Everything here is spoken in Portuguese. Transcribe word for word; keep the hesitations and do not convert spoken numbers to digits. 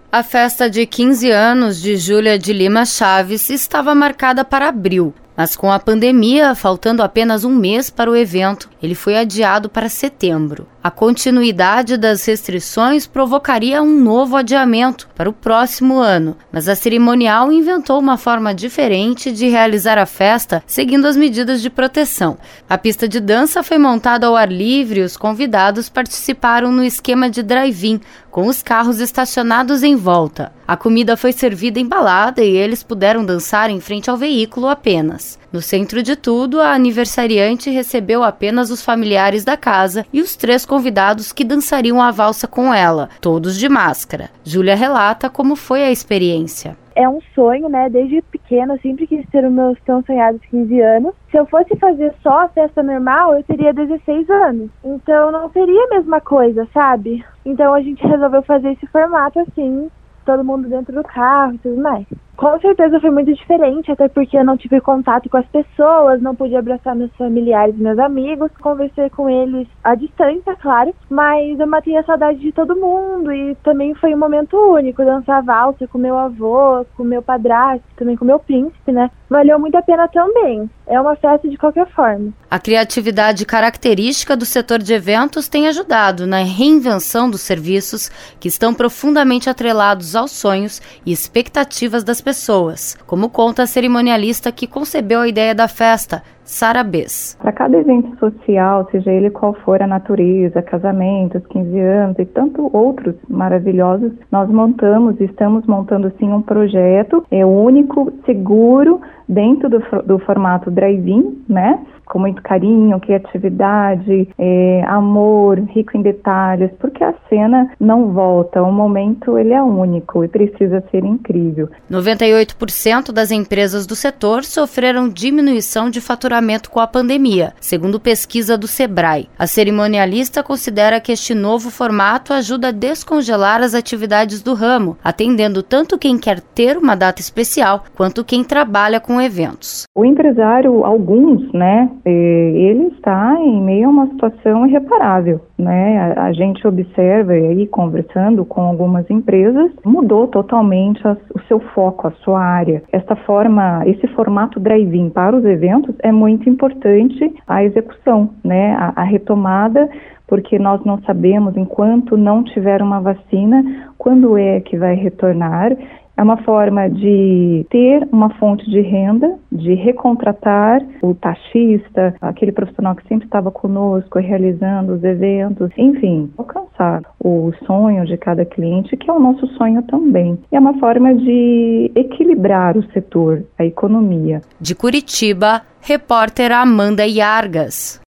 A festa de quinze anos de Júlia de Lima Chaves estava marcada para abril, mas com a pandemia, faltando apenas um mês para o evento, ele foi adiado para setembro. A continuidade das restrições provocaria um novo adiamento para o próximo ano, mas a cerimonial inventou uma forma diferente de realizar a festa, seguindo as medidas de proteção. A pista de dança foi montada ao ar livre e os convidados participaram no esquema de drive-in, com os carros estacionados em volta. A comida foi servida embalada e eles puderam dançar em frente ao veículo apenas. No centro de tudo, a aniversariante recebeu apenas os familiares da casa e os três convidados que dançariam a valsa com ela, todos de máscara. Júlia relata como foi a experiência. É um sonho, né? Desde pequena, eu sempre quis ter os meus tão sonhados quinze anos. Se eu fosse fazer só a festa normal, eu teria dezesseis anos. Então não seria a mesma coisa, sabe? Então a gente resolveu fazer esse formato assim, todo mundo dentro do carro e tudo mais. Com certeza foi muito diferente, até porque eu não tive contato com as pessoas, não pude abraçar meus familiares e meus amigos, conversei com eles à distância, claro, mas eu matei a saudade de todo mundo e também foi um momento único, dançar valsa com meu avô, com meu padrasto, também com meu príncipe, né? Valeu muito a pena também. É uma festa de qualquer forma. A criatividade característica do setor de eventos tem ajudado na reinvenção dos serviços que estão profundamente atrelados aos sonhos e expectativas das pessoas, como conta a cerimonialista que concebeu a ideia da festa, Sara Bess. Para cada evento social, seja ele qual for a natureza, casamentos, quinze anos e tanto outros maravilhosos, nós montamos e estamos montando sim um projeto é único, seguro, dentro do, do formato drive-in, né? Com muito carinho, criatividade, é, amor, rico em detalhes, porque a cena não volta, o momento ele é único e precisa ser incrível. noventa e oito por cento das empresas do setor sofreram diminuição de faturamento com a pandemia, segundo pesquisa do Sebrae. A cerimonialista considera que este novo formato ajuda a descongelar as atividades do ramo, atendendo tanto quem quer ter uma data especial, quanto quem trabalha com eventos. O empresário, alguns, né, ele está em meio a uma situação irreparável, né? A, a gente observa aí, conversando com algumas empresas, mudou totalmente a, o seu foco, a sua área. Esta forma, esse formato drive-in para os eventos é muito importante a execução, né? A, a retomada, porque nós não sabemos, enquanto não tiver uma vacina, quando é que vai retornar. É uma forma de ter uma fonte de renda, de recontratar o taxista, aquele profissional que sempre estava conosco, realizando os eventos, enfim, alcançar o sonho de cada cliente, que é o nosso sonho também. E é uma forma de equilibrar o setor, a economia. De Curitiba, repórter Amanda Iargas.